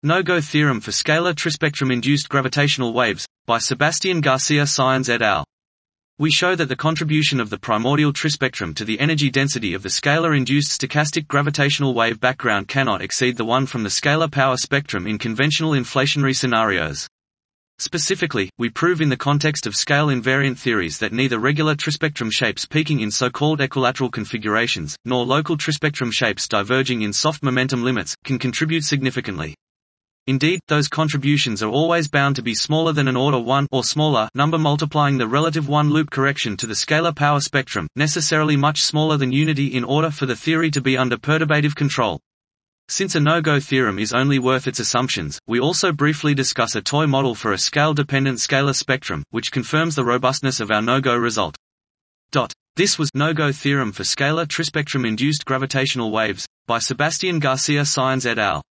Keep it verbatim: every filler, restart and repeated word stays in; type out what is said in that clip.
No-go theorem for scalar trispectrum-induced gravitational waves, by Sebastián García Sáenz et al. We show that the contribution of the primordial trispectrum to the energy density of the scalar-induced stochastic gravitational wave background cannot exceed the one from the scalar power spectrum in conventional inflationary scenarios. Specifically, we prove in the context of scale-invariant theories that neither regular trispectrum shapes peaking in so-called equilateral configurations, nor local trispectrum shapes diverging in soft momentum limits, can contribute significantly. Indeed, those contributions are always bound to be smaller than an order one or smaller number multiplying the relative one-loop correction to the scalar power spectrum, necessarily much smaller than unity in order for the theory to be under perturbative control. Since a no-go theorem is only worth its assumptions, we also briefly discuss a toy model for a scale-dependent scalar spectrum, which confirms the robustness of our no-go result. Dot. This was No-Go Theorem for Scalar Trispectrum-Induced Gravitational Waves, by Sebastián García Sáenz et al.